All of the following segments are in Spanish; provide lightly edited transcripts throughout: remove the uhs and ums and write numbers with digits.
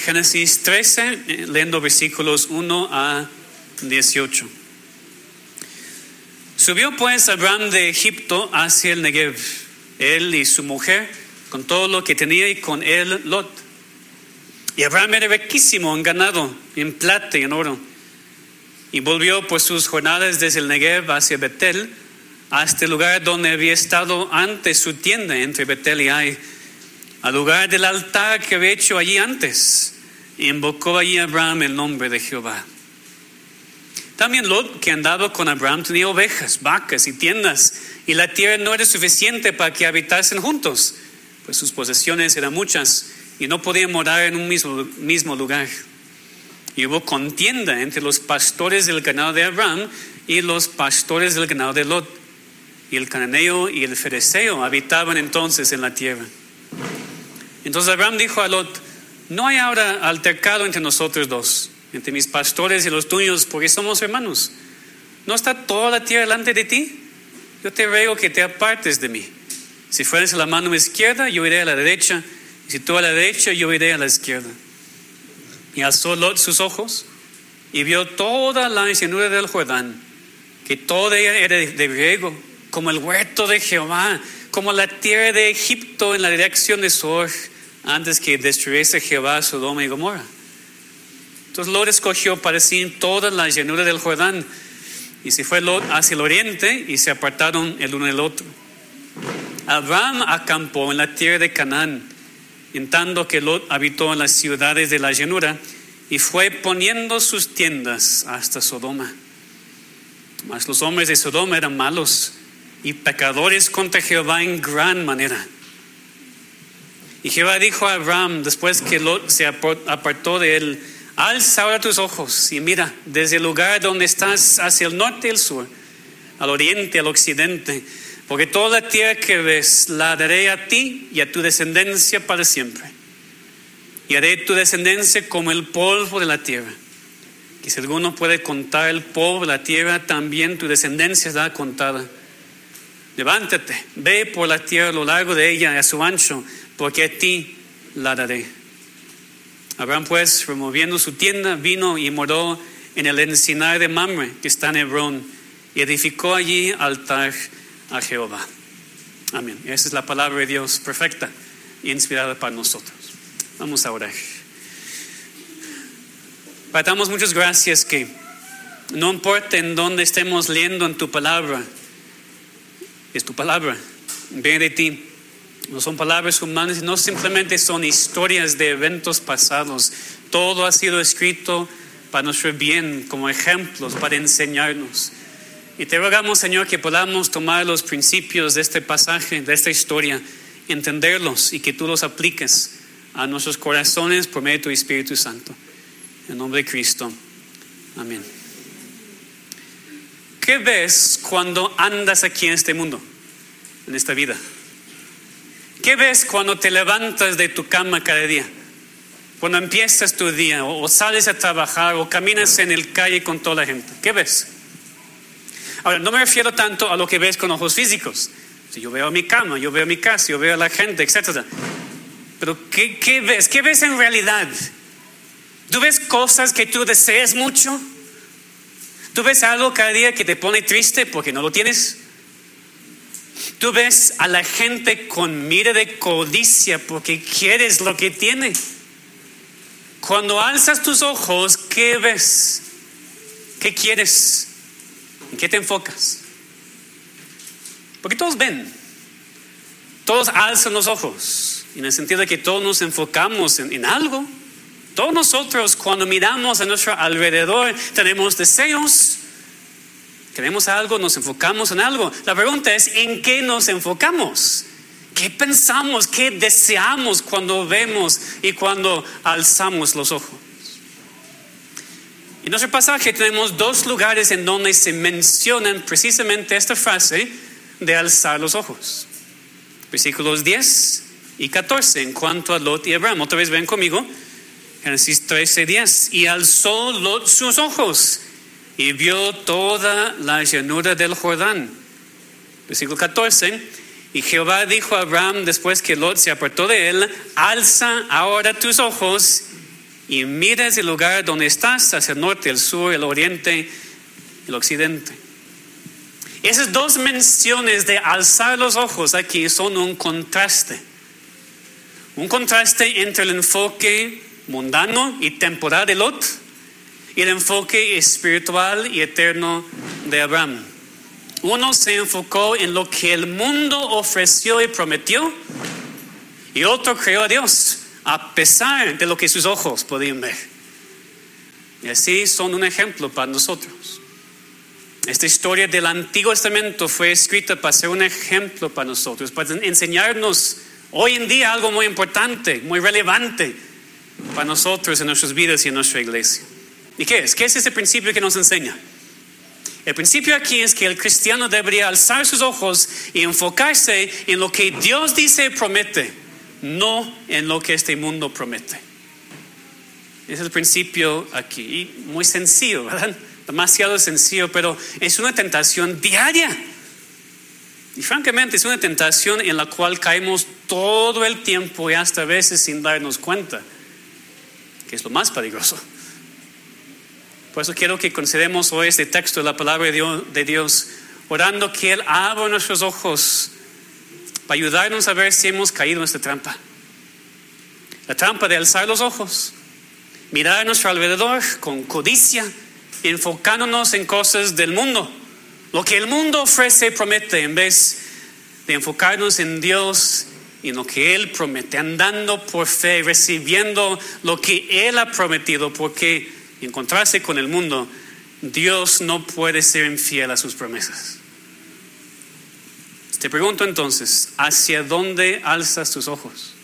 Génesis 13, leyendo versículos 1 a 18. Subió pues Abraham de Egipto hacia el Negev, él y su mujer, con todo lo que tenía, y con él Lot. Y Abraham era riquísimo en ganado, en plata y en oro. Y volvió por sus jornadas desde el Negev hacia Betel, hasta el lugar donde había estado antes su tienda entre Betel y Ai, al lugar del altar que había hecho allí antes. Y invocó allí a Abraham el nombre de Jehová. También Lot, que andaba con Abraham, tenía ovejas, vacas y tiendas, y la tierra no era suficiente para que habitasen juntos, pues sus posesiones eran muchas y no podían morar en un mismo lugar. Y hubo contienda entre los pastores del ganado de Abraham y los pastores del ganado de Lot. Y el cananeo y el fereceo habitaban entonces en la tierra. Entonces Abraham dijo a Lot: no hay ahora altercado entre nosotros dos, entre mis pastores y los tuyos, porque somos hermanos. ¿No está toda la tierra delante de ti? Yo te ruego que te apartes de mí. Si fueres a la mano izquierda, yo iré a la derecha, y si tú a la derecha, yo iré a la izquierda. Y alzó Lot sus ojos y vio toda la llanura del Jordán, que toda ella era de riego, como el huerto de Jehová, como la tierra de Egipto en la dirección de Zoar, antes que destruyese Jehová Sodoma y Gomorra. Entonces Lot escogió para sí toda la llanura del Jordán, y se fue Lot hacia el oriente, y se apartaron el uno del otro. Abraham acampó en la tierra de Canaán, en tanto que Lot habitó en las ciudades de la llanura, y fue poniendo sus tiendas hasta Sodoma. Mas los hombres de Sodoma eran malos y pecadores contra Jehová en gran manera. Y Jehová dijo a Abraham, después que Lot se apartó de él: alza ahora tus ojos y mira desde el lugar donde estás hacia el norte y el sur, al oriente y al occidente, porque toda la tierra que ves la daré a ti y a tu descendencia para siempre. Y haré tu descendencia como el polvo de la tierra, que si alguno puede contar el polvo de la tierra, también tu descendencia será contada. Levántate, ve por la tierra a lo largo de ella y a su ancho, porque a ti la daré. Abraham pues, removiendo su tienda, vino y moró en el encinar de Mamre, que está en Hebrón, y edificó allí altar a Jehová. Amén. Esa es la palabra de Dios, perfecta e inspirada para nosotros. Vamos a orar. Padre, damos muchas gracias que no importa en dónde estemos leyendo en tu palabra, es tu palabra, viene de ti. No son palabras humanas, no simplemente son historias de eventos pasados. Todo ha sido escrito para nuestro bien, como ejemplos, para enseñarnos. Y te rogamos, Señor, que podamos tomar los principios de este pasaje, de esta historia, entenderlos y que tú los apliques a nuestros corazones por medio de tu Espíritu Santo. En nombre de Cristo. Amén. ¿Qué ves cuando andas aquí en este mundo, en esta vida? ¿Qué ves cuando te levantas de tu cama cada día? Cuando empiezas tu día, o sales a trabajar, o caminas en el calle con toda la gente. ¿Qué ves? Ahora, no me refiero tanto a lo que ves con ojos físicos. Si yo veo mi cama, yo veo mi casa, yo veo a la gente, etc. Pero ¿qué ves? ¿Qué ves en realidad? ¿Tú ves cosas que tú deseas mucho? ¿Tú ves algo cada día que te pone triste porque no lo tienes? ¿Tú ves a la gente con mira de codicia porque quieres lo que tiene? Cuando alzas tus ojos, ¿qué ves? ¿Qué quieres? ¿En qué te enfocas? Porque todos ven, todos alzan los ojos, en el sentido de que todos nos enfocamos en algo. Todos nosotros, cuando miramos a nuestro alrededor, tenemos deseos, queremos algo, nos enfocamos en algo. La pregunta es, ¿en qué nos enfocamos? ¿Qué pensamos? ¿Qué deseamos cuando vemos y cuando alzamos los ojos? En nuestro pasaje tenemos dos lugares en donde se mencionan precisamente esta frase de alzar los ojos. Versículos 10 y 14 en cuanto a Lot y Abraham. Otra vez ven conmigo. Génesis 13:10. Y alzó Lot sus ojos y vio toda la llanura del Jordán. Versículo 14. Y Jehová dijo a Abraham después que Lot se apartó de él: alza ahora tus ojos y mira el lugar donde estás, hacia el norte, el sur, el oriente, el occidente. Esas dos menciones de alzar los ojos aquí son un contraste. Un contraste entre el enfoque mundano y temporal de Lot y el enfoque espiritual y eterno de Abraham. Uno se enfocó en lo que el mundo ofreció y prometió, y otro creó a Dios a pesar de lo que sus ojos podían ver. Y así son un ejemplo para nosotros. Esta historia del Antiguo Testamento fue escrita para ser un ejemplo para nosotros, para enseñarnos hoy en día algo muy importante, muy relevante para nosotros en nuestras vidas y en nuestra iglesia. ¿Y qué es? ¿Qué es ese principio que nos enseña? El principio aquí es que el cristiano debería alzar sus ojos y enfocarse en lo que Dios dice y promete, no en lo que este mundo promete. Ese es el principio aquí. Y muy sencillo, ¿verdad? Demasiado sencillo, pero es una tentación diaria. Y francamente es una tentación en la cual caemos todo el tiempo y hasta a veces sin darnos cuenta, que es lo más peligroso. Por eso quiero que consideremos hoy este texto de la palabra de Dios, orando que Él abra nuestros ojos para ayudarnos a ver si hemos caído en esta trampa. La trampa de alzar los ojos, mirar a nuestro alrededor con codicia, enfocándonos en cosas del mundo, lo que el mundo ofrece y promete, en vez de enfocarnos en Dios y en lo que Él promete, andando por fe, recibiendo lo que Él ha prometido, porque encontrarse con el mundo, Dios no puede ser infiel a sus promesas. Te pregunto entonces, ¿hacia dónde alzas tus ojos?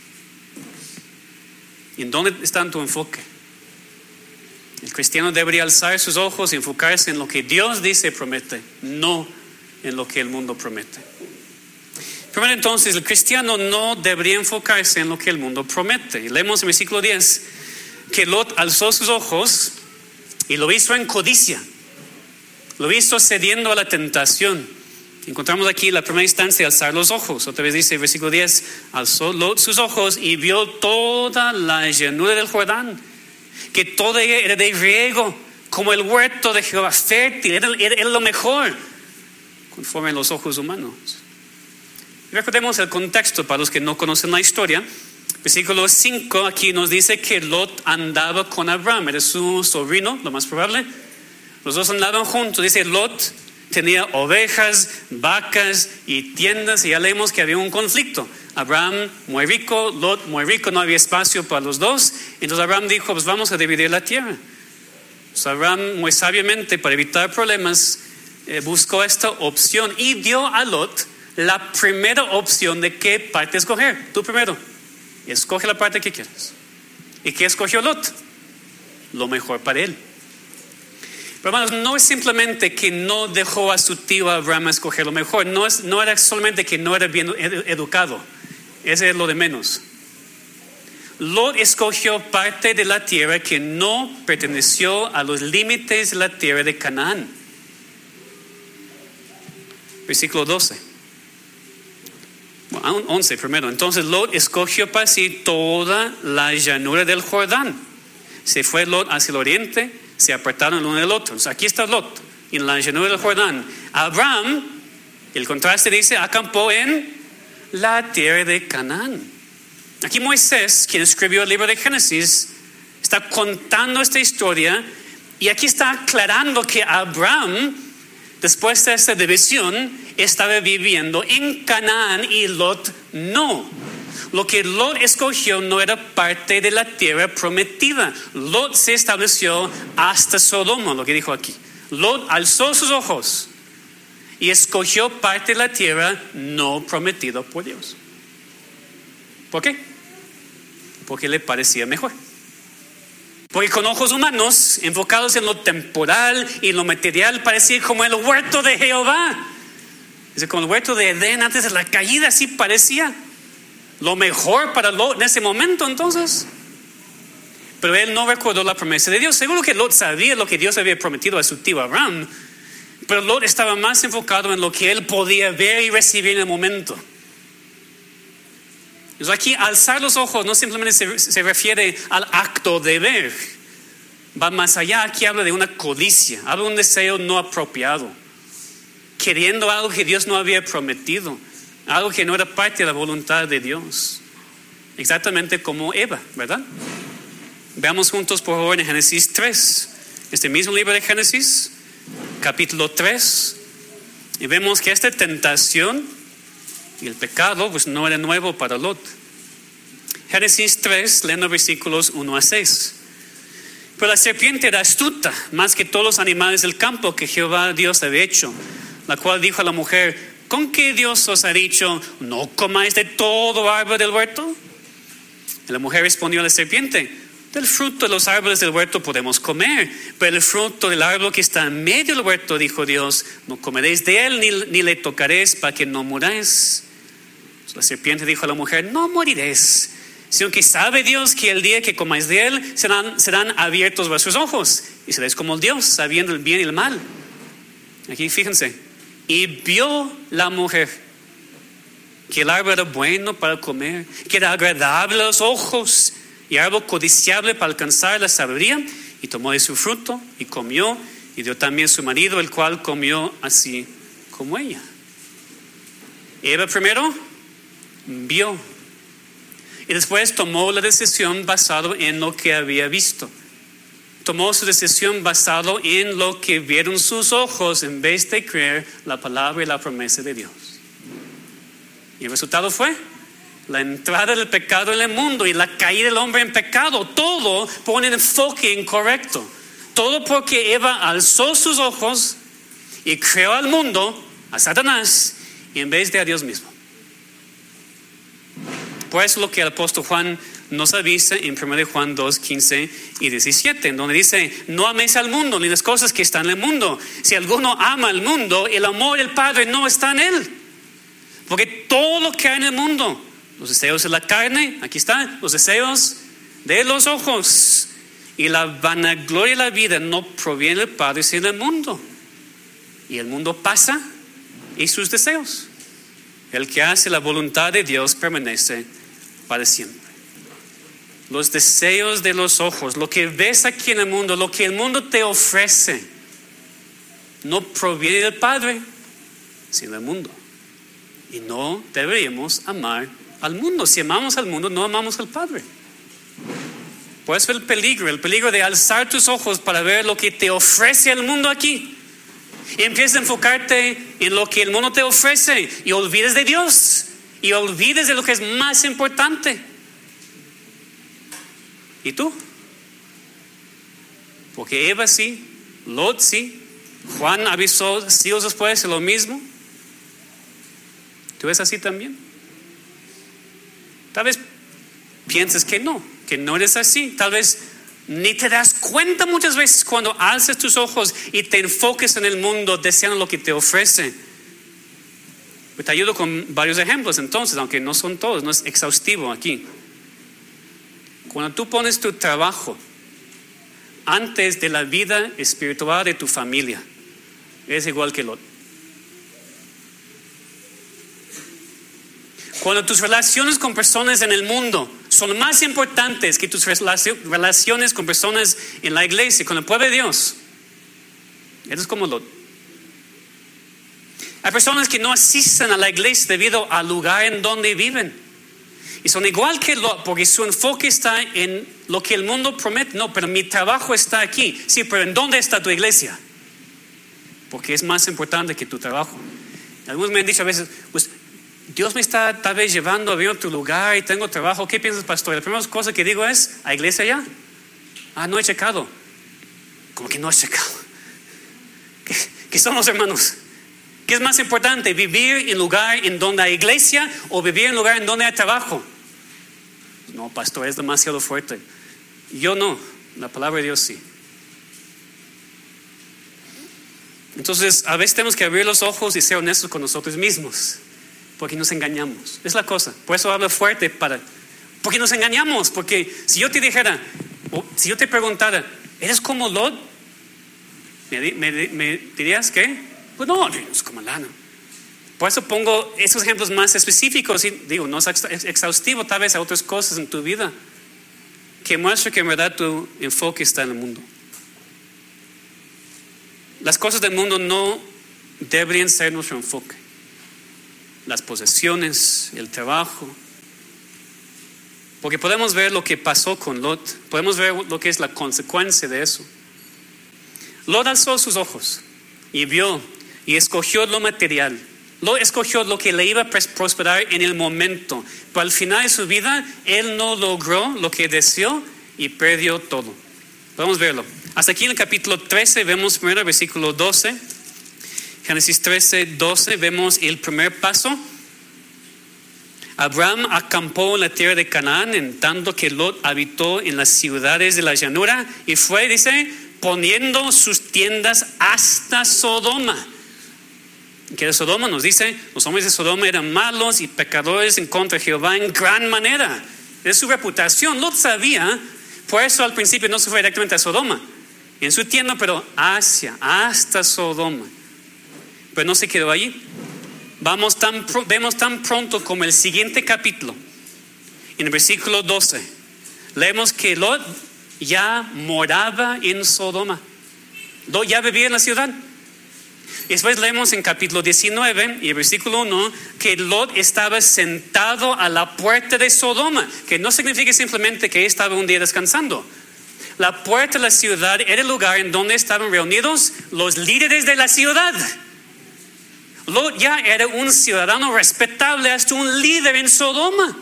¿Y en dónde está tu enfoque? El cristiano debería alzar sus ojos y enfocarse en lo que Dios dice y promete, no en lo que el mundo promete. Primero entonces, el cristiano no debería enfocarse en lo que el mundo promete. Y leemos en versículo 10 que Lot alzó sus ojos y lo hizo en codicia, lo hizo cediendo a la tentación. Encontramos aquí la primera instancia, alzar los ojos. Otra vez dice el versículo 10, alzó Lot sus ojos y vio toda la llanura del Jordán, que toda ella era de riego, como el huerto de Jehová, fértil, era lo mejor, conforme a los ojos humanos. Y recordemos el contexto para los que no conocen la historia. Versículo 5 aquí nos dice que Lot andaba con Abraham, era su sobrino, lo más probable. Los dos andaban juntos. Dice Lot tenía ovejas, vacas y tiendas, y ya leemos que había un conflicto. Abraham muy rico, Lot muy rico, no había espacio para los dos. Entonces Abraham dijo, pues vamos a dividir la tierra. Entonces Abraham muy sabiamente, para evitar problemas, buscó esta opción y dio a Lot la primera opción de qué parte escoger. Tú primero, escoge la parte que quieras. ¿Y qué escogió Lot? Lo mejor para él. Pero hermanos, no es simplemente que no dejó a su tío Abraham escoger lo mejor. No era solamente que no era bien educado. Ese es lo de menos. Lot escogió parte de la tierra que no perteneció a los límites de la tierra de Canaán. Versículo 12. 11 primero. Entonces Lot escogió para sí toda la llanura del Jordán. Se fue Lot hacia el oriente, se apartaron el uno del otro. Entonces, aquí está Lot, en la llanura del Jordán. Abraham, el contraste dice, acampó en la tierra de Canaán. Aquí Moisés, quien escribió el libro de Génesis, está contando esta historia y aquí está aclarando que Abraham, después de esta división, estaba viviendo en Canaán y Lot no. Lo que Lot escogió no era parte de la tierra prometida. Lot se estableció hasta Sodoma, lo que dijo aquí. Lot alzó sus ojos y escogió parte de la tierra no prometida por Dios. ¿Por qué? Porque le parecía mejor. Porque con ojos humanos, enfocados en lo temporal y lo material, parecía como el huerto de Jehová. Dice, como el huerto de Edén antes de la caída, así parecía lo mejor para Lot en ese momento entonces. Pero él no recordó la promesa de Dios. Seguro que Lot sabía lo que Dios había prometido a su tío Abraham, pero Lot estaba más enfocado en lo que él podía ver y recibir en el momento. Entonces aquí alzar los ojos no simplemente se refiere al acto de ver. Va más allá, aquí habla de una codicia, habla de un deseo no apropiado, queriendo algo que Dios no había prometido, algo que no era parte de la voluntad de Dios. Exactamente como Eva, ¿verdad? Veamos juntos por favor en Génesis 3, este mismo libro de Génesis, capítulo 3, y vemos que esta tentación y el pecado pues no era nuevo para Lot. Génesis 3, leyendo versículos 1 a 6. Pero la serpiente era astuta, más que todos los animales del campo que Jehová Dios había hecho, la cual dijo a la mujer: ¿con qué Dios os ha dicho, no comáis de todo árbol del huerto? Y la mujer respondió a la serpiente: del fruto de los árboles del huerto podemos comer, pero el fruto del árbol que está en medio del huerto, dijo Dios, no comeréis de él ni le tocaréis para que no muráis. La serpiente dijo a la mujer: no moriréis, sino que sabe Dios que el día que comáis de él serán abiertos vuestros ojos y seréis como Dios, sabiendo el bien y el mal. Aquí fíjense: y vio la mujer que el árbol era bueno para comer, que era agradable a los ojos y árbol codiciable para alcanzar la sabiduría, y tomó de su fruto y comió, y dio también a su marido, el cual comió así como ella. Eva primero vio y después tomó la decisión basado en lo que había visto. Tomó su decisión basado en lo que vieron sus ojos en vez de creer la palabra y la promesa de Dios. Y el resultado fue la entrada del pecado en el mundo y la caída del hombre en pecado. Todo por un enfoque incorrecto. Todo porque Eva alzó sus ojos y creó al mundo, a Satanás, y en vez de a Dios mismo. Por eso lo que el apóstol Juan nos avisa en 1 Juan 2, 15 y 17, en donde dice: no améis al mundo ni las cosas que están en el mundo. Si alguno ama al mundo, el amor del Padre no está en él. Porque todo lo que hay en el mundo, los deseos de la carne, aquí están, los deseos de los ojos y la vanagloria de la vida, no proviene del Padre sino del mundo. Y el mundo pasa y sus deseos. El que hace la voluntad de Dios permanece para siempre. Los deseos de los ojos, lo que ves aquí en el mundo, lo que el mundo te ofrece, no proviene del Padre sino del mundo. Y no deberíamos amar al mundo. Si amamos al mundo, no amamos al Padre. Por eso el peligro de alzar tus ojos para ver lo que te ofrece el mundo aquí. Y empiezas a enfocarte en lo que el mundo te ofrece y olvides de Dios. Y olvides de lo que es más importante. ¿Y tú? Porque Eva sí, Lot sí, Juan avisó siglos después de lo mismo. ¿Tú ves así también? Tal vez pienses que no eres así. Tal vez ni te das cuenta muchas veces cuando alzas tus ojos y te enfoques en el mundo deseando lo que te ofrece. Te ayudo con varios ejemplos entonces, aunque no son todos, no es exhaustivo aquí. Cuando tú pones tu trabajo antes de la vida espiritual de tu familia, es igual que Lot. Cuando tus relaciones con personas en el mundo son más importantes que tus relaciones con personas en la iglesia, con el pueblo de Dios, eres como Lot. Hay personas que no asisten a la iglesia debido al lugar en donde viven. Y son igual que Lot, porque su enfoque está en lo que el mundo promete. No, pero mi trabajo está aquí. Sí, pero ¿en dónde está tu iglesia? Porque es más importante que tu trabajo. Algunos me han dicho a veces, pues Dios me está tal vez llevando a ver otro lugar y tengo trabajo. ¿Qué piensas, pastor? La primera cosa que digo es: ¿a iglesia ya? No he checado. ¿Cómo que no has checado? ¿Qué son los hermanos? ¿Qué es más importante? ¿Vivir en lugar en donde hay iglesia o vivir en lugar en donde hay trabajo? No, pastor, es demasiado fuerte. Yo no, la palabra de Dios sí. Entonces, a veces tenemos que abrir los ojos y ser honestos con nosotros mismos, porque nos engañamos. Es la cosa. Por eso hablo fuerte, porque nos engañamos. Porque si yo te dijera, o si yo te preguntara, ¿eres como Lot? ¿Me dirías qué? Pues no, es como lana. Por eso pongo esos ejemplos más específicos y digo, no es exhaustivo tal vez a otras cosas en tu vida que muestra que en verdad tu enfoque está en el mundo. Las cosas del mundo no deberían ser nuestro enfoque. Las posesiones, el trabajo. Porque podemos ver lo que pasó con Lot. Podemos ver lo que es la consecuencia de eso. Lot alzó sus ojos y vio y escogió lo material. Lot escogió lo que le iba a prosperar en el momento. Pero al final de su vida, él no logró lo que deseó y perdió todo. Vamos a verlo. Hasta aquí en el capítulo 13 vemos primero el versículo 12. Génesis 13, 12 vemos el primer paso. Abraham acampó en la tierra de Canaán, en tanto que Lot habitó en las ciudades de la llanura y fue, dice, poniendo sus tiendas hasta Sodoma. Que de Sodoma nos dice, los hombres de Sodoma eran malos y pecadores en contra de Jehová en gran manera. Es su reputación. Lot sabía, por eso al principio no se fue directamente a Sodoma, en su tienda, pero hasta Sodoma. Pero no se quedó allí. Vemos tan pronto como el siguiente capítulo, en el versículo 12, leemos que Lot ya moraba en Sodoma. Lot ya vivía en la ciudad. Y después leemos en capítulo 19 y el versículo 1 que Lot estaba sentado a la puerta de Sodoma, que no significa simplemente que estaba un día descansando. La puerta de la ciudad era el lugar en donde estaban reunidos los líderes de la ciudad. Lot ya era un ciudadano respetable, hasta un líder en Sodoma.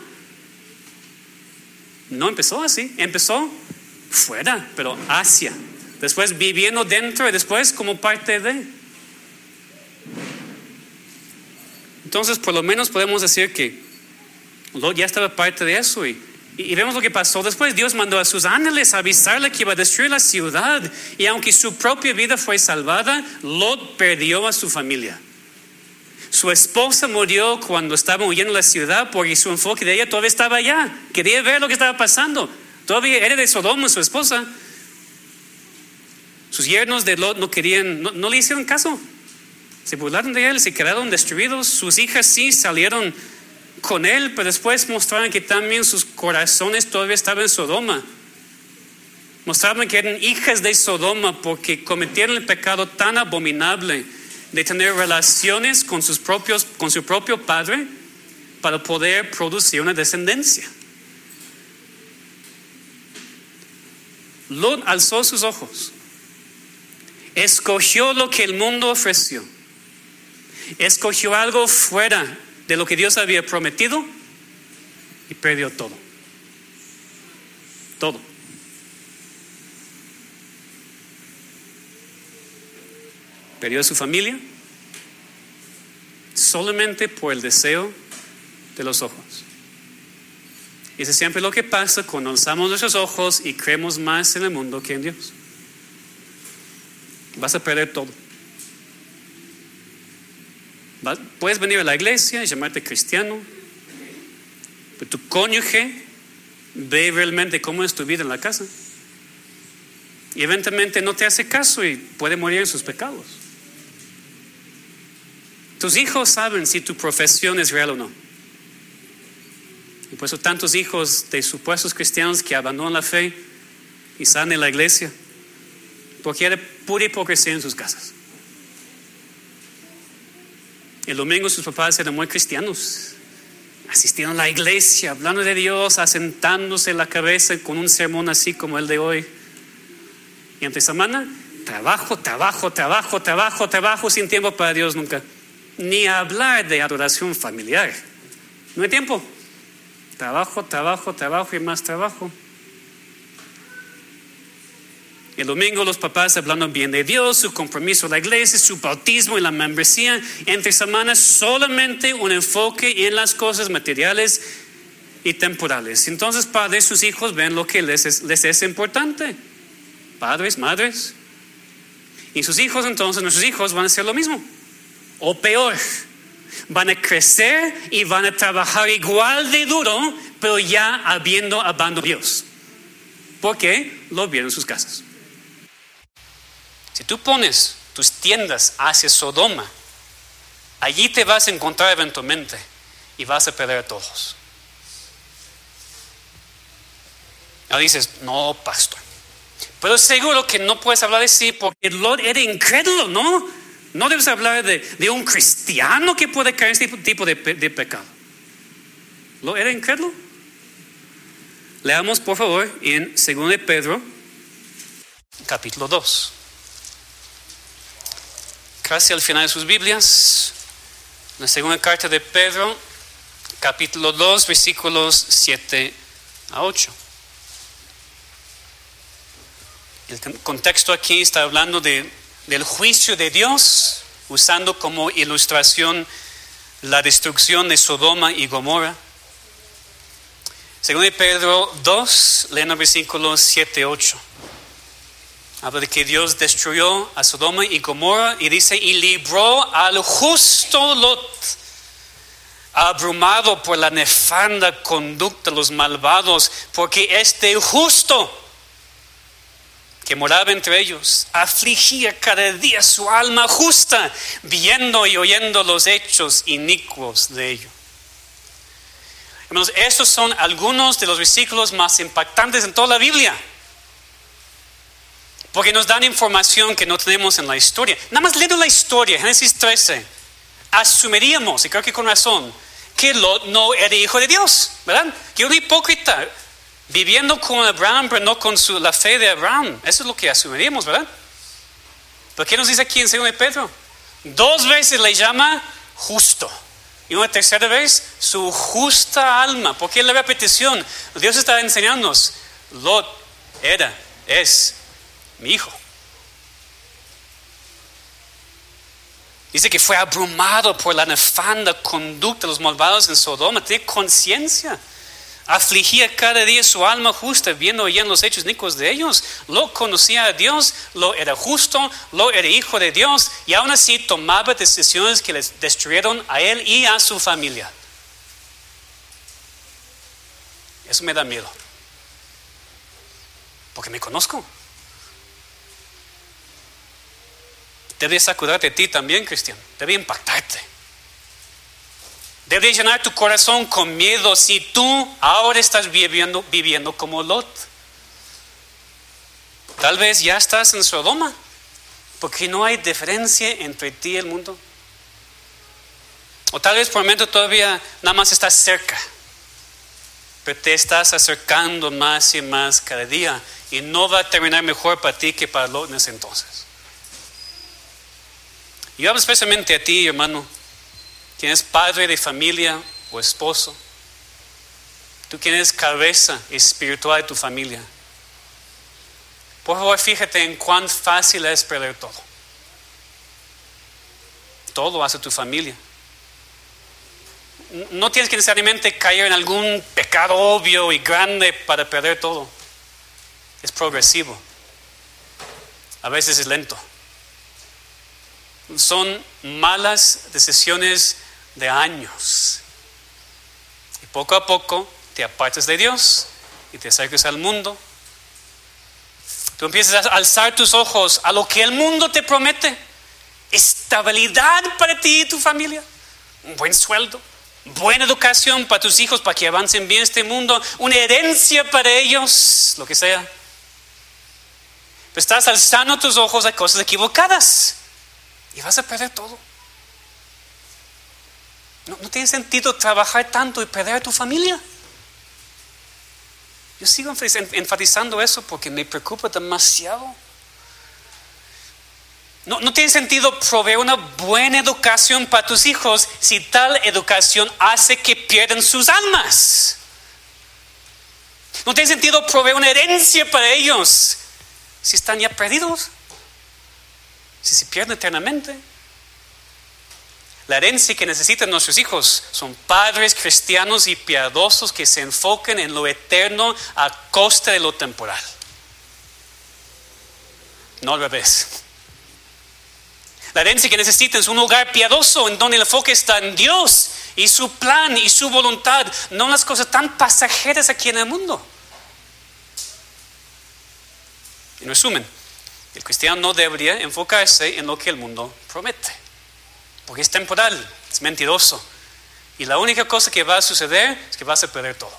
No empezó así, empezó fuera, pero hacia. Después viviendo dentro y después como parte de. Entonces por lo menos podemos decir que Lot ya estaba parte de eso y vemos lo que pasó después. Dios mandó a sus ángeles a avisarle que iba a destruir la ciudad, y aunque su propia vida fue salvada, Lot perdió a su familia. Su esposa murió cuando estaba huyendo de la ciudad porque su enfoque de ella todavía estaba allá. Quería ver lo que estaba pasando. Todavía era de Sodoma su esposa. Sus yernos de Lot no le hicieron caso. Se burlaron de él, se quedaron destruidos. Sus hijas sí salieron con él, pero después mostraron que también sus corazones todavía estaban en Sodoma. Mostraban que eran hijas de Sodoma porque cometieron el pecado tan abominable de tener relaciones con su propio padre para poder producir una descendencia. Lot alzó sus ojos, escogió lo que el mundo ofreció, escogió algo fuera de lo que Dios había prometido y perdió todo. Todo. Perdió a su familia solamente por el deseo de los ojos. Y eso es siempre lo que pasa cuando alzamos nuestros ojos y creemos más en el mundo que en Dios. Vas a perder todo. Puedes venir a la iglesia y llamarte cristiano, pero tu cónyuge ve realmente cómo es tu vida en la casa y eventualmente no te hace caso y puede morir en sus pecados. Tus hijos saben si tu profesión es real o no. Y por eso tantos hijos de supuestos cristianos que abandonan la fe y salen de la iglesia porque era pura hipocresía en sus casas. El domingo sus papás eran muy cristianos, asistieron a la iglesia, hablando de Dios, asentándose la cabeza con un sermón así como el de hoy. Y entre semana, trabajo, sin tiempo para Dios nunca. Ni hablar de adoración familiar. No hay tiempo. Trabajo y más trabajo. El domingo los papás hablando bien de Dios, su compromiso a la iglesia, su bautismo y la membresía. Entre semanas solamente un enfoque en las cosas materiales y temporales. Entonces padres, sus hijos ven lo que les es importante. Padres, madres. Y sus hijos entonces, nuestros hijos van a hacer lo mismo. O peor. Van a crecer y van a trabajar igual de duro, pero ya habiendo abandonado a Dios. Porque lo vieron en sus casas. Si tú pones tus tiendas hacia Sodoma, allí te vas a encontrar eventualmente y vas a perder a todos. Ahora dices, no, pastor, pero seguro que no puedes hablar así porque Lot era incrédulo, ¿no? No debes hablar de un cristiano que puede caer en este tipo de pecado. ¿Lot era incrédulo? Leamos por favor en 2 de Pedro, capítulo 2. Casi al final de sus Biblias, la segunda carta de Pedro, capítulo 2, versículos 7 a 8. El contexto aquí está hablando del juicio de Dios, usando como ilustración la destrucción de Sodoma y Gomorra. Según Pedro 2, leen los versículos 7 y 8. Habla de que Dios destruyó a Sodoma y Gomorra y dice, y libró al justo Lot, abrumado por la nefanda conducta de los malvados, porque este justo que moraba entre ellos afligía cada día su alma justa, viendo y oyendo los hechos inicuos de ellos. Hermanos, estos son algunos de los versículos más impactantes en toda la Biblia, porque nos dan información que no tenemos en la historia. Nada más leyendo la historia, Génesis 13, asumiríamos, y creo que con razón, que Lot no era hijo de Dios, ¿verdad? Que un hipócrita, viviendo con Abraham, pero no con la fe de Abraham. Eso es lo que asumiríamos, ¿verdad? ¿Pero qué nos dice aquí en 2 de Pedro? 2 veces le llama justo. Y una tercera vez, su justa alma. ¿Por qué la repetición? Dios está enseñándonos, Lot es mi hijo. Dice que fue abrumado por la nefanda conducta de los malvados en Sodoma. Tiene conciencia. Afligía cada día su alma justa, viendo y en los hechos inicuos de ellos. Lot conocía a Dios, Lot era justo, Lot era hijo de Dios, y aún así tomaba decisiones que les destruyeron a él y a su familia. Eso me da miedo, porque me conozco. Debe sacudarte a ti también, cristiano. Debe impactarte. Debe llenar tu corazón con miedo si tú ahora estás viviendo como Lot. Tal vez ya estás en Sodoma, porque no hay diferencia entre ti y el mundo. O tal vez por el momento todavía nada más estás cerca, pero te estás acercando más y más cada día, y no va a terminar mejor para ti que para Lot en ese entonces. Yo hablo especialmente a ti, hermano, quien es padre de familia o esposo. Tú quien eres cabeza espiritual de tu familia. Por favor, fíjate en cuán fácil es perder todo. Todo hace tu familia. No tienes que necesariamente caer en algún pecado obvio y grande para perder todo. Es progresivo. A veces es lento. Son malas decisiones de años, y poco a poco te apartas de Dios y te acercas al mundo. Tú empiezas a alzar tus ojos a lo que el mundo te promete: estabilidad para ti y tu familia, un buen sueldo, buena educación para tus hijos para que avancen bien este mundo, una herencia para ellos, lo que sea. Pero estás alzando tus ojos a cosas equivocadas y vas a perder todo. No tiene sentido trabajar tanto y perder a tu familia. Yo sigo enfatizando eso porque me preocupa demasiado. No tiene sentido proveer una buena educación para tus hijos si tal educación hace que pierdan sus almas. No tiene sentido proveer una herencia para ellos si están ya perdidos, si se pierden eternamente. La herencia que necesitan nuestros hijos son padres cristianos y piadosos que se enfoquen en lo eterno a costa de lo temporal. No al revés. La herencia que necesitan es un hogar piadoso en donde el enfoque está en Dios y su plan y su voluntad, no en las cosas tan pasajeras aquí en el mundo. En resumen, el cristiano no debería enfocarse en lo que el mundo promete. porque es temporal, es mentiroso. Y la única cosa que va a suceder es que vas a perder todo.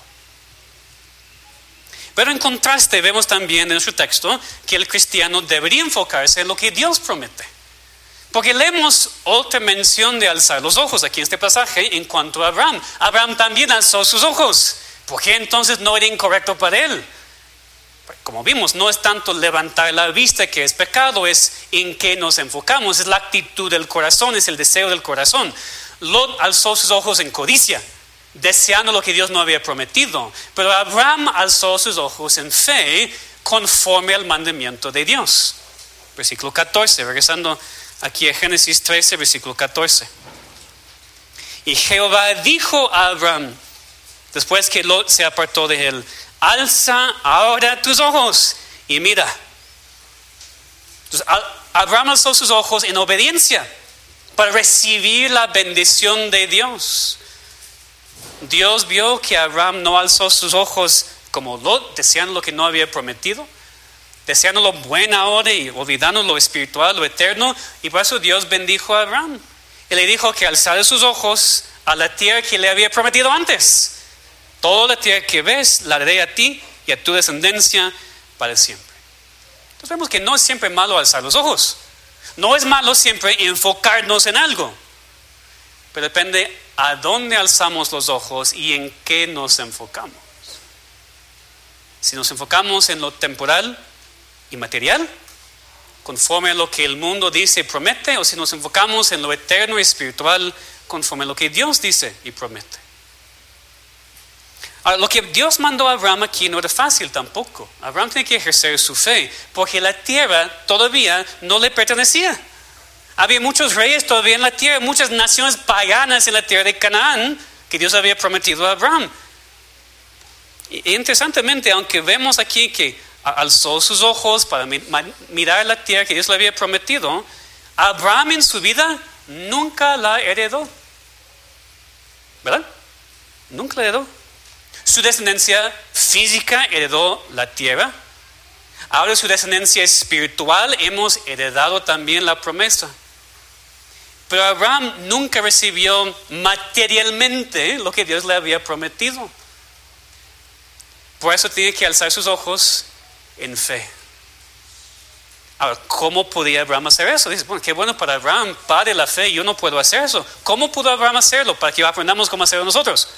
Pero en contraste vemos también en nuestro texto que el cristiano debería enfocarse en lo que Dios promete. Porque leemos otra mención de alzar los ojos aquí en este pasaje en cuanto a Abraham. Abraham también alzó sus ojos. ¿Por qué entonces no era incorrecto para él? Como vimos, no es tanto levantar la vista que es pecado, es en qué nos enfocamos, es la actitud del corazón, es el deseo del corazón. Lot alzó sus ojos en codicia, deseando lo que Dios no había prometido. Pero Abraham alzó sus ojos en fe, conforme al mandamiento de Dios. Versículo 14, regresando aquí a Génesis 13, versículo 14. Y Jehová dijo a Abraham, después que Lot se apartó de él: alza ahora tus ojos y mira. Entonces, Abraham alzó sus ojos en obediencia para recibir la bendición de Dios. Dios vio que Abraham no alzó sus ojos como Lot, deseando lo que no había prometido, deseando lo bueno ahora y olvidando lo espiritual, lo eterno. Y por eso Dios bendijo a Abraham y le dijo que alzara sus ojos a la tierra que le había prometido antes. Toda la tierra que ves la daré a ti y a tu descendencia para siempre. Entonces vemos que no es siempre malo alzar los ojos. No es malo siempre enfocarnos en algo. Pero depende a dónde alzamos los ojos y en qué nos enfocamos. Si nos enfocamos en lo temporal y material, conforme a lo que el mundo dice y promete, o si nos enfocamos en lo eterno y espiritual, conforme a lo que Dios dice y promete. Ahora, lo que Dios mandó a Abraham aquí no era fácil tampoco. Abraham tenía que ejercer su fe, porque la tierra todavía no le pertenecía. Había muchos reyes todavía en la tierra, muchas naciones paganas en la tierra de Canaán que Dios había prometido a Abraham. Y interesantemente, aunque vemos aquí que alzó sus ojos para mirar la tierra que Dios le había prometido, Abraham en su vida nunca la heredó. ¿Verdad? Nunca la heredó. Su descendencia física heredó la tierra. Ahora su descendencia espiritual hemos heredado también la promesa. Pero Abraham nunca recibió materialmente lo que Dios le había prometido. Por eso tiene que alzar sus ojos en fe. Ahora, ¿cómo podía Abraham hacer eso? Dice, bueno, qué bueno para Abraham, padre de la fe, yo no puedo hacer eso. ¿Cómo pudo Abraham hacerlo? Para que aprendamos cómo hacerlo nosotros.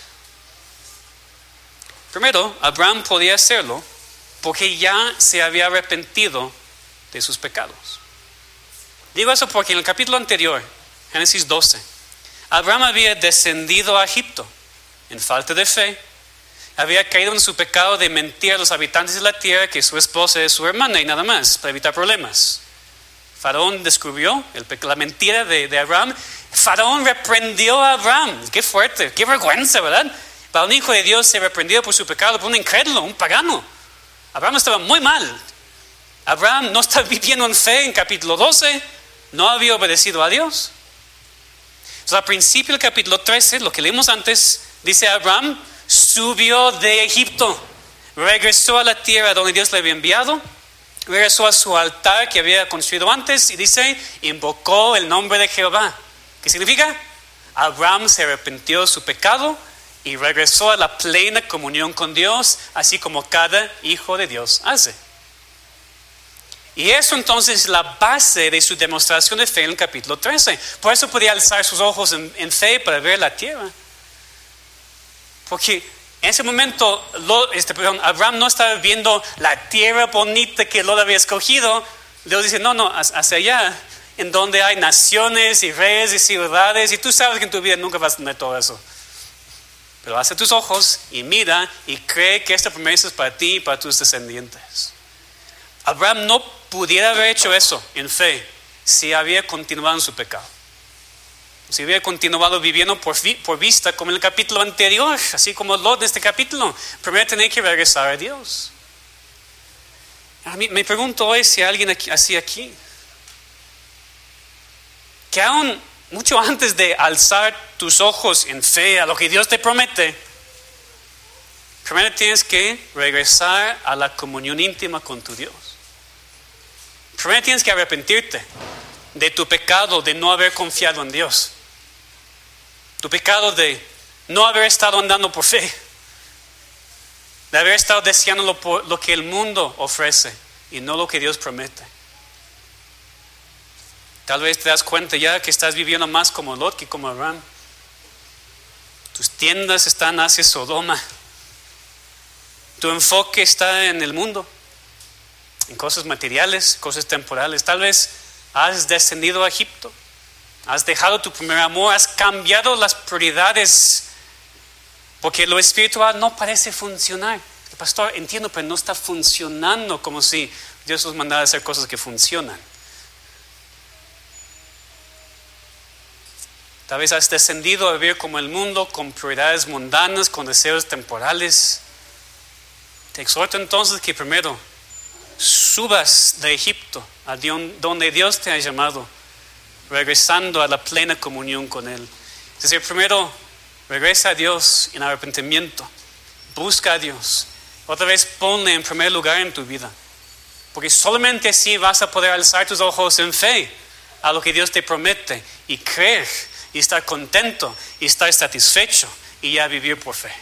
Primero, Abraham podía hacerlo porque ya se había arrepentido de sus pecados. Digo eso porque en el capítulo anterior, Génesis 12, Abraham había descendido a Egipto en falta de fe. Había caído en su pecado de mentir a los habitantes de la tierra que su esposa es su hermana y nada más, para evitar problemas. Faraón descubrió la mentira de Abraham. Faraón reprendió a Abraham. Qué fuerte, qué vergüenza, ¿verdad? Para un hijo de Dios ser reprendido por su pecado, por un incrédulo, un pagano. Abraham estaba muy mal. Abraham no estaba viviendo en fe en capítulo 12. No había obedecido a Dios. Entonces, al principio del capítulo 13, lo que leímos antes, dice Abraham subió de Egipto, regresó a la tierra donde Dios le había enviado, regresó a su altar que había construido antes y dice, invocó el nombre de Jehová. ¿Qué significa? Abraham se arrepintió de su pecado y regresó a la plena comunión con Dios, así como cada hijo de Dios hace. Y eso entonces es la base de su demostración de fe en el capítulo 13. Por eso podía alzar sus ojos en fe para ver la tierra. Porque en ese momento Abraham no estaba viendo la tierra bonita que Lot había escogido. Dios dice, no, hacia allá, en donde hay naciones y reyes y ciudades. Y tú sabes que en tu vida nunca vas a tener todo eso. Pero alza tus ojos y mira y cree que esta promesa es para ti y para tus descendientes. Abraham no pudiera haber hecho eso en fe si había continuado en su pecado. Si hubiera continuado viviendo por vista como en el capítulo anterior, así como Lot de este capítulo, primero tenía que regresar a Dios. A mí, me pregunto hoy si hay alguien así aquí, que aún mucho antes de alzar tus ojos en fe a lo que Dios te promete, primero tienes que regresar a la comunión íntima con tu Dios. Primero tienes que arrepentirte de tu pecado, de no haber confiado en Dios. Tu pecado de no haber estado andando por fe, de haber estado deseando lo que el mundo ofrece y no lo que Dios promete. Tal vez te das cuenta ya que estás viviendo más como Lot que como Abraham. Tus tiendas están hacia Sodoma. Tu enfoque está en el mundo, en cosas materiales, cosas temporales. Tal vez has descendido a Egipto, has dejado tu primer amor, has cambiado las prioridades porque lo espiritual no parece funcionar. Pastor, entiendo, pero no está funcionando como si Dios nos mandara a hacer cosas que funcionan. Tal vez has descendido a vivir como el mundo, con prioridades mundanas, con deseos temporales. Te exhorto entonces que primero subas de Egipto a donde Dios te ha llamado, regresando a la plena comunión con Él. Es decir, primero regresa a Dios en arrepentimiento, busca a Dios, otra vez ponle en primer lugar en tu vida, porque solamente así vas a poder alzar tus ojos en fe a lo que Dios te promete y creer y estar contento y estar satisfecho y ya vivir por fe.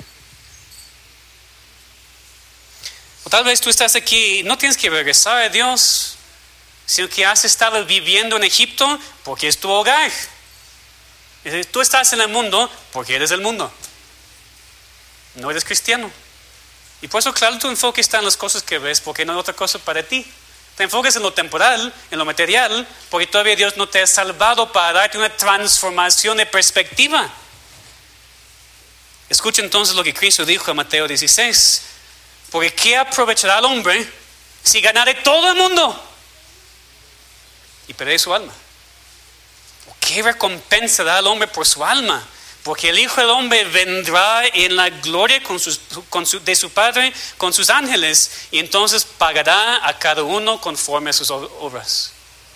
O tal vez tú estás aquí y no tienes que regresar a Dios, sino que has estado viviendo en Egipto porque es tu hogar. Es decir, tú estás en el mundo porque eres del mundo, no eres cristiano. Y por eso, claro, tu enfoque está en las cosas que ves, porque no hay otra cosa para ti. Te enfoques en lo temporal, en lo material, porque todavía Dios no te ha salvado para darte una transformación de perspectiva. Escucha entonces lo que Cristo dijo en Mateo 16. Porque ¿qué aprovechará el hombre si ganare todo el mundo y perder su alma? ¿O qué recompensa da el hombre por su alma? Porque el Hijo del Hombre vendrá en la gloria de su Padre con sus ángeles y entonces pagará a cada uno conforme a sus obras.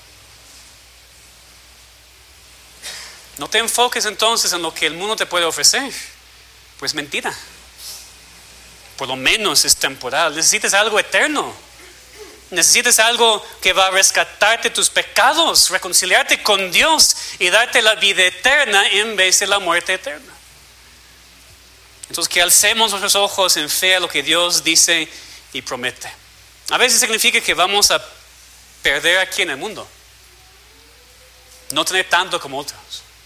No te enfoques entonces en lo que el mundo te puede ofrecer, pues mentira. Por lo menos es temporal. Necesitas algo eterno. Necesitas algo que va a rescatarte tus pecados, reconciliarte con Dios y darte la vida eterna en vez de la muerte eterna. Entonces que alcemos nuestros ojos en fe a lo que Dios dice y promete. A veces significa que vamos a perder aquí en el mundo, no tener tanto como otros.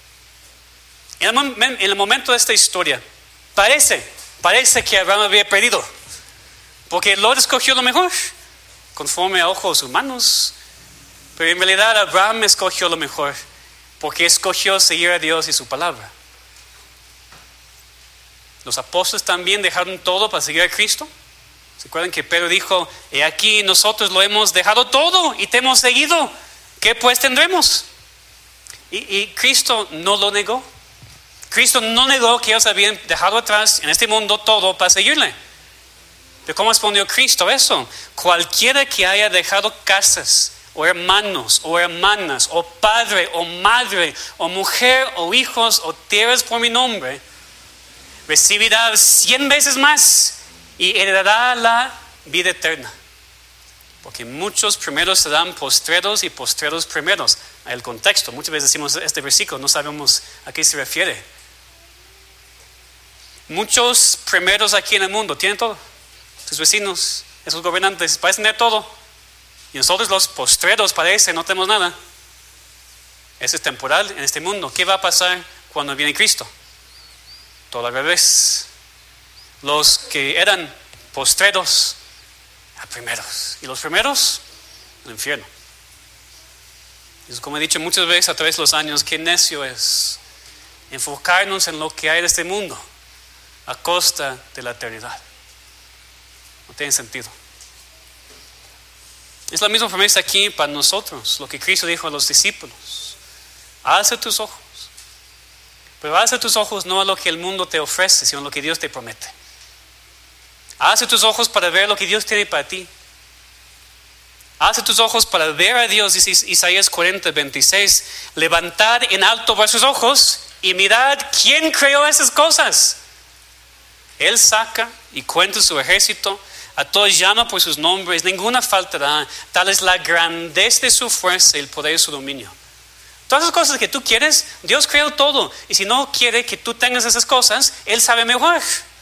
En el momento de esta historia parece que Abraham había perdido, porque Lot escogió lo mejor conforme a ojos humanos, pero en realidad Abraham escogió lo mejor porque escogió seguir a Dios y su palabra. Los apóstoles también dejaron todo para seguir a Cristo. ¿Se acuerdan que Pedro dijo: he aquí nosotros lo hemos dejado todo y te hemos seguido, ¿qué pues tendremos? Y Cristo no lo negó. Cristo no negó que ellos habían dejado atrás en este mundo todo para seguirle. Pero ¿cómo respondió Cristo a eso? Cualquiera que haya dejado casas, o hermanos, o hermanas, o padre, o madre, o mujer, o hijos, o tierras por mi nombre, recibirá 100 veces más y heredará la vida eterna. Porque muchos primeros serán postreros y postreros primeros. El contexto, muchas veces decimos este versículo, no sabemos a qué se refiere. Muchos primeros aquí en el mundo tienen todo. Sus vecinos, esos gobernantes, parecen tener todo. Y nosotros los postreros parece no tenemos nada. Eso es temporal en este mundo. ¿Qué va a pasar cuando viene Cristo? Todo al revés. Los que eran postreros a primeros. Y los primeros, al infierno. Es como he dicho muchas veces a través de los años, qué necio es enfocarnos en lo que hay de este mundo a costa de la eternidad. No tiene sentido. Es la misma promesa aquí para nosotros, lo que Cristo dijo a los discípulos: alza tus ojos, pero alza tus ojos no a lo que el mundo te ofrece, sino a lo que Dios te promete. Alza tus ojos para ver lo que Dios tiene para ti. Alza tus ojos para ver a Dios, dice Isaías 40:26. Levantad en alto vuestros ojos y mirad quién creó esas cosas. Él saca y cuenta su ejército, a todos llama por sus nombres, ninguna faltará. Tal es la grandeza de su fuerza y el poder de su dominio. Todas esas cosas que tú quieres, Dios creó todo. Y si no quiere que tú tengas esas cosas, Él sabe mejor.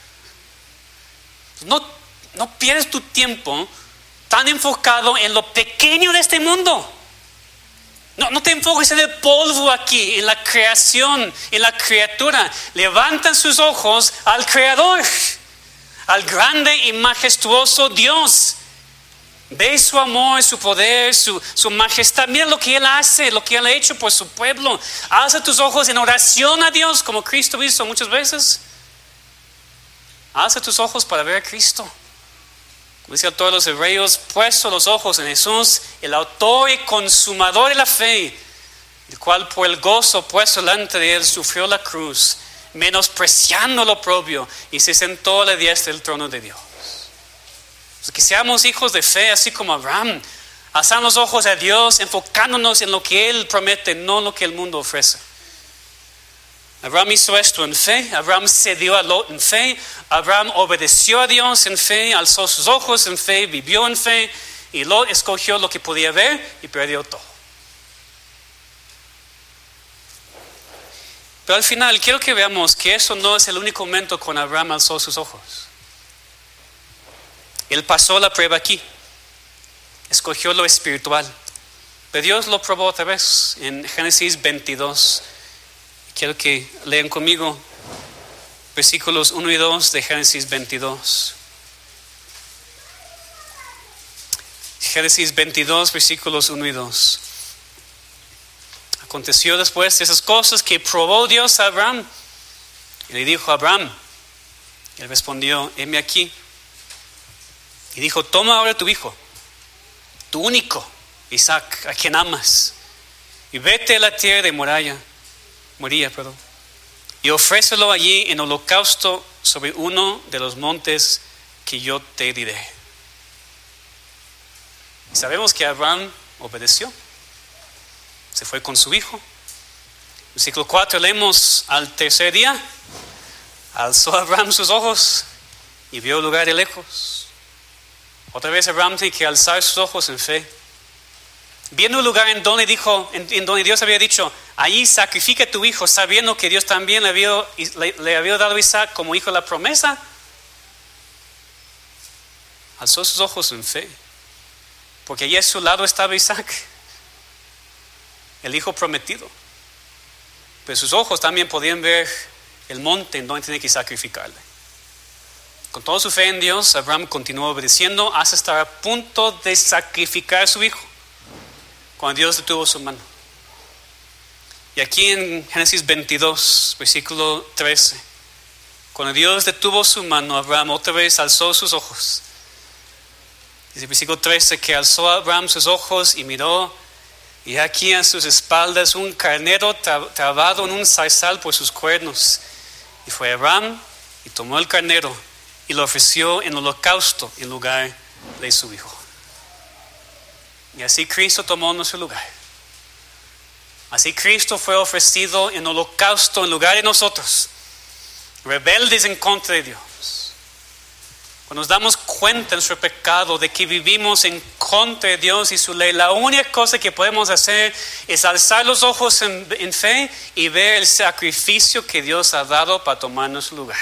No pierdes tu tiempo tan enfocado en lo pequeño de este mundo. No te enfoques en el polvo aquí, en la creación, en la criatura. Levanta sus ojos al Creador, al grande y majestuoso Dios. Ve su amor, su poder, su majestad. Mira lo que Él hace, lo que Él ha hecho por su pueblo. Alza tus ojos en oración a Dios, como Cristo hizo muchas veces. Alza tus ojos para ver a Cristo. Como dice a todos los hebreos, puesto los ojos en Jesús, el autor y consumador de la fe, el cual por el gozo puesto delante de Él sufrió la cruz, menospreciando lo propio, y se sentó a la diestra del trono de Dios. Que seamos hijos de fe, así como Abraham, alzando los ojos a Dios, enfocándonos en lo que Él promete, no en lo que el mundo ofrece. Abraham hizo esto en fe, Abraham cedió a Lot en fe, Abraham obedeció a Dios en fe, alzó sus ojos en fe, vivió en fe, y Lot escogió lo que podía ver y perdió todo. Pero al final quiero que veamos que eso no es el único momento cuando Abraham alzó sus ojos. Él pasó la prueba aquí, escogió lo espiritual, pero Dios lo probó otra vez en Génesis 22. Quiero que lean conmigo versículos 1 y 2 de Génesis 22. Génesis 22, versículos 1 y 2. Aconteció después de esas cosas que probó Dios a Abraham. Y le dijo a Abraham, y él respondió, heme aquí. Y dijo, toma ahora tu hijo, tu único, Isaac, a quien amas, y vete a la tierra de Moría, y ofrécelo allí en holocausto sobre uno de los montes que yo te diré. Y sabemos que Abraham obedeció, se fue con su hijo. Versículo 4 leemos, al tercer día alzó Abraham sus ojos y vio el lugar de lejos. Otra vez Abraham tiene que alzar sus ojos en fe, viendo el lugar en donde Dios había dicho, ahí sacrifica a tu hijo, sabiendo que Dios también le había dado a Isaac como hijo la promesa. Alzó sus ojos en fe, porque allí a su lado estaba Isaac, el hijo prometido. Pero sus ojos también podían ver el monte en donde tenía que sacrificarle. Con toda su fe en Dios, Abraham continuó obedeciendo hasta estar a punto de sacrificar a su hijo, cuando Dios detuvo su mano. Y aquí en Génesis 22, versículo 13, cuando Dios detuvo su mano, Abraham otra vez alzó sus ojos. Dice el versículo 13 que alzó Abraham sus ojos y miró, y aquí a sus espaldas un carnero trabado en un zarzal por sus cuernos. Y fue Abraham y tomó el carnero y lo ofreció en holocausto en lugar de su hijo. Y así Cristo tomó nuestro lugar. Así Cristo fue ofrecido en holocausto en lugar de nosotros, rebeldes en contra de Dios. Cuando nos damos cuenta de nuestro pecado, de que vivimos en contra de Dios y su ley, la única cosa que podemos hacer es alzar los ojos en fe y ver el sacrificio que Dios ha dado para tomar nuestro lugar.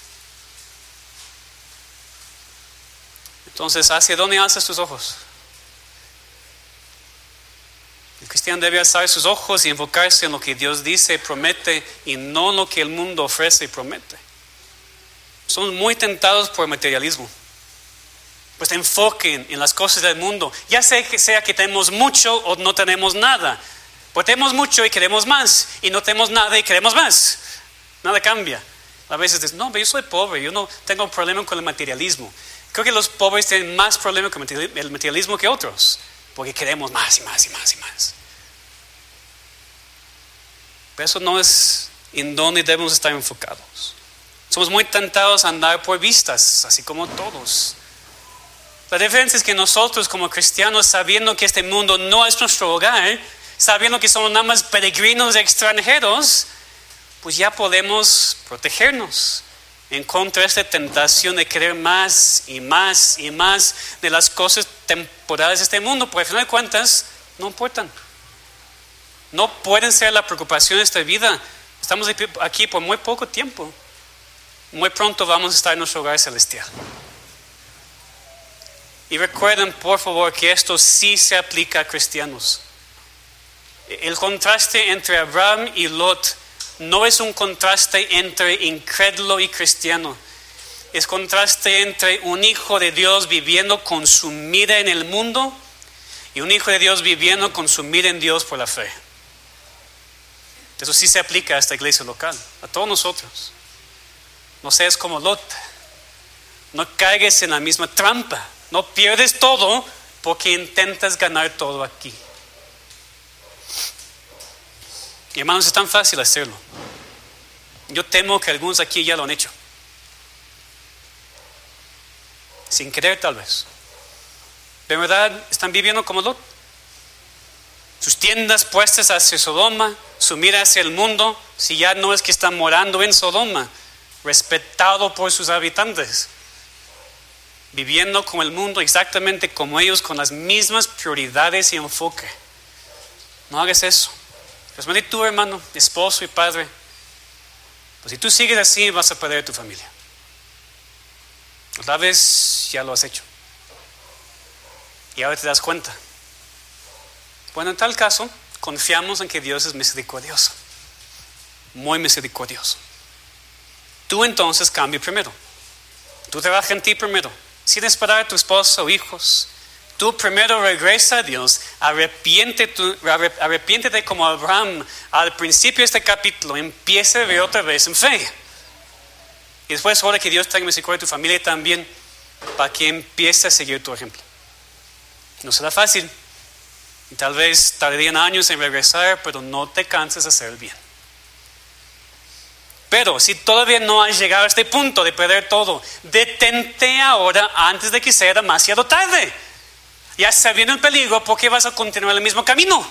Entonces, ¿hacia dónde alzas tus ojos? El cristiano debe alzar sus ojos y enfocarse en lo que Dios dice y promete, y no en lo que el mundo ofrece y promete. Somos muy tentados por el materialismo. Pues enfoquen en las cosas del mundo, ya sea que tenemos mucho o no tenemos nada. Pues tenemos mucho y queremos más, y no tenemos nada y queremos más. Nada cambia. A veces dicen, no, pero yo soy pobre, yo no tengo problema con el materialismo. Creo que los pobres tienen más problemas con el materialismo que otros, porque queremos más y más y más y más. Pero eso no es en donde debemos estar enfocados. Somos muy tentados a andar por vistas, así como todos. La diferencia es que nosotros como cristianos, sabiendo que este mundo no es nuestro hogar, sabiendo que somos nada más peregrinos extranjeros, pues ya podemos protegernos en contra de esta tentación de querer más y más y más de las cosas temporales de este mundo, porque al final de cuentas no importan. No pueden ser la preocupación de esta vida. Estamos aquí por muy poco tiempo. Muy pronto vamos a estar en nuestro hogar celestial. Y recuerden, por favor, que esto sí se aplica a cristianos. El contraste entre Abraham y Lot no es un contraste entre incrédulo y cristiano. Es contraste entre un hijo de Dios viviendo consumida en el mundo y un hijo de Dios viviendo consumida en Dios por la fe. Eso sí se aplica a esta iglesia local, a todos nosotros. No seas como Lot. No caigas en la misma trampa. No pierdes todo porque intentas ganar todo aquí. Y hermanos, es tan fácil hacerlo. Yo temo que algunos aquí ya lo han hecho. Sin querer tal vez. De verdad están viviendo como Lot. Sus tiendas puestas hacia Sodoma, su mira hacia el mundo, si ya no es que están morando en Sodoma, respetado por sus habitantes, viviendo con el mundo exactamente como ellos, con las mismas prioridades y enfoque. No hagas eso. Especialmente tú, hermano, esposo y padre. Pues si tú sigues así, vas a perder tu familia. Otra vez ya lo has hecho. Y ahora te das cuenta. Bueno, en tal caso, confiamos en que Dios es misericordioso. Muy misericordioso. Tú entonces cambia primero. Tú trabaja en ti primero. Sin esperar a tu esposa o hijos. Tú primero regresa a Dios. Arrepiéntete como Abraham al principio de este capítulo. Empieza a ver otra vez en fe. Y después ora que Dios tenga misericordia de tu familia también, para que empiece a seguir tu ejemplo. No será fácil. Y tal vez tardarían años en regresar, pero no te canses de hacer el bien. Pero si todavía no has llegado a este punto de perder todo, detente ahora antes de que sea demasiado tarde. Ya sabiendo el peligro, ¿por qué vas a continuar el mismo camino?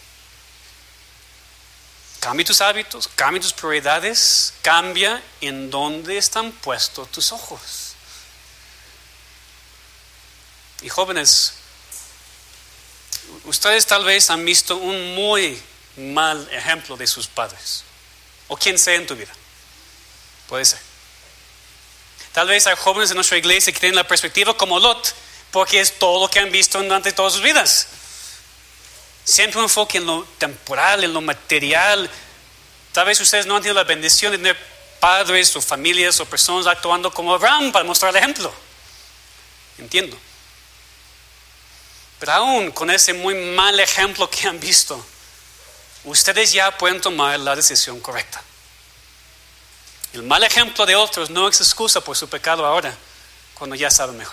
Cambia tus hábitos, cambia tus prioridades, cambia en dónde están puestos tus ojos. Y jóvenes, ustedes tal vez han visto un muy mal ejemplo de sus padres, o quien sea en tu vida. Puede ser. Tal vez hay jóvenes en nuestra iglesia que tienen la perspectiva como Lot, porque es todo lo que han visto durante todas sus vidas. Siempre un enfoque en lo temporal, en lo material. Tal vez ustedes no han tenido la bendición de tener padres o familias o personas actuando como Abraham para mostrar el ejemplo. Entiendo. Pero aún con ese muy mal ejemplo que han visto, ustedes ya pueden tomar la decisión correcta. El mal ejemplo de otros no es excusa por su pecado ahora, cuando ya saben mejor.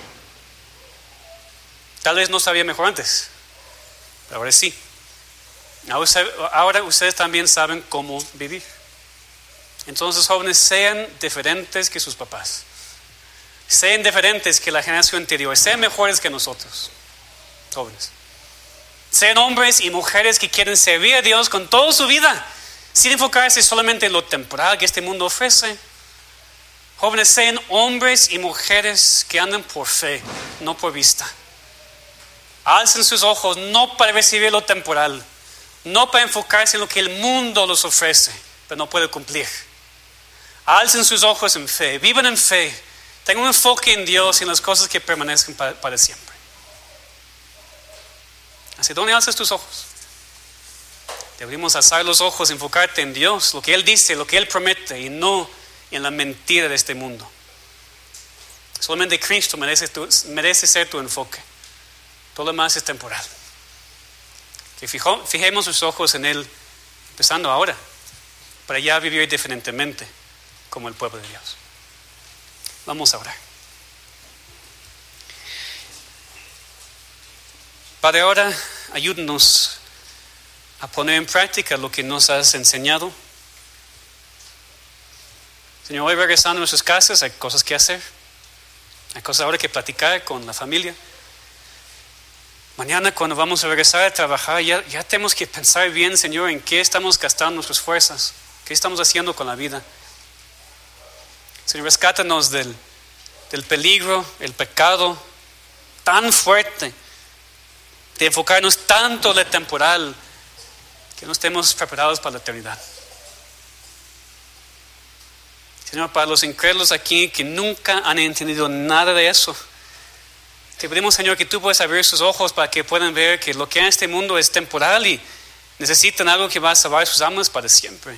Tal vez no sabía mejor antes, pero ahora sí. Ahora ustedes también saben cómo vivir. Entonces, jóvenes, sean diferentes que sus papás. Sean diferentes que la generación anterior. Sean mejores que nosotros, jóvenes. Sean hombres y mujeres que quieren servir a Dios con toda su vida, sin enfocarse solamente en lo temporal que este mundo ofrece. Jóvenes, sean hombres y mujeres que andan por fe, no por vista. Alcen sus ojos no para recibir lo temporal, no para enfocarse en lo que el mundo los ofrece, pero no puede cumplir. Alcen sus ojos en fe, vivan en fe, tengan un enfoque en Dios y en las cosas que permanecen para siempre. ¿Hacia dónde alzas tus ojos? Deberíamos alzar los ojos, enfocarte en Dios, lo que Él dice, lo que Él promete, y no en la mentira de este mundo. Solamente Cristo merece ser tu enfoque. Todo lo demás es temporal. Que fijemos los ojos en Él, empezando ahora, para ya vivir diferentemente como el pueblo de Dios. Vamos a orar. Padre, ahora ayúdanos a poner en práctica lo que nos has enseñado. Señor, hoy regresando a nuestras casas hay cosas que hacer, hay cosas ahora que platicar con la familia. Mañana cuando vamos a regresar a trabajar ya tenemos que pensar bien, Señor, en qué estamos gastando nuestras fuerzas, qué estamos haciendo con la vida. Señor, rescátanos del peligro, el pecado tan fuerte de enfocarnos tanto en lo temporal que no estemos preparados para la eternidad. Señor, para los incrédulos aquí que nunca han entendido nada de eso, te pedimos, Señor, que tú puedas abrir sus ojos para que puedan ver que lo que hay en este mundo es temporal y necesitan algo que va a salvar sus almas para siempre.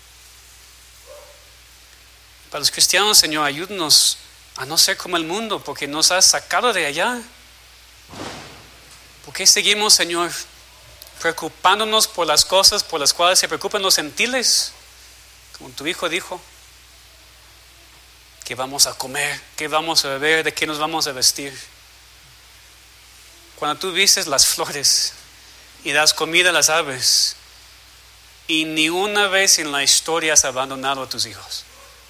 Para los cristianos, Señor, ayúdanos a no ser como el mundo, porque nos has sacado de allá. ¿Por qué seguimos, Señor, preocupándonos por las cosas por las cuales se preocupan los gentiles? Como tu Hijo dijo, ¿qué vamos a comer? ¿Qué vamos a beber? ¿De qué nos vamos a vestir? Cuando tú vistes las flores y das comida a las aves, y ni una vez en la historia has abandonado a tus hijos.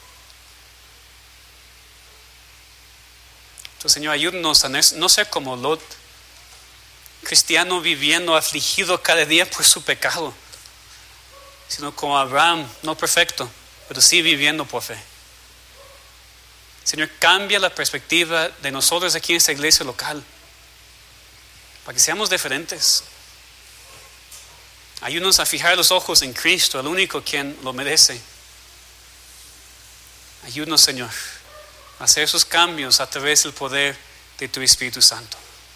Entonces, Señor, ayúdanos a no ser como Lot, cristiano viviendo afligido cada día por su pecado, sino como Abraham, no perfecto, pero sí viviendo por fe. Señor, cambia la perspectiva de nosotros aquí en esta iglesia local, para que seamos diferentes. Ayúdanos a fijar los ojos en Cristo, el único quien lo merece. Ayúdanos, Señor, a hacer esos cambios a través del poder de tu Espíritu Santo.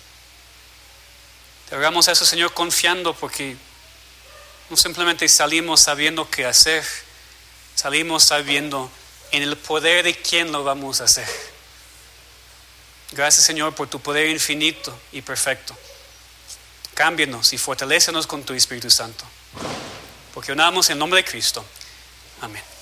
Te rogamos eso, Señor, confiando, porque no simplemente salimos sabiendo qué hacer, salimos sabiendo en el poder de quién lo vamos a hacer. Gracias, Señor, por tu poder infinito y perfecto. Cámbianos y fortalécenos con tu Espíritu Santo, porque oramos en nombre de Cristo. Amén.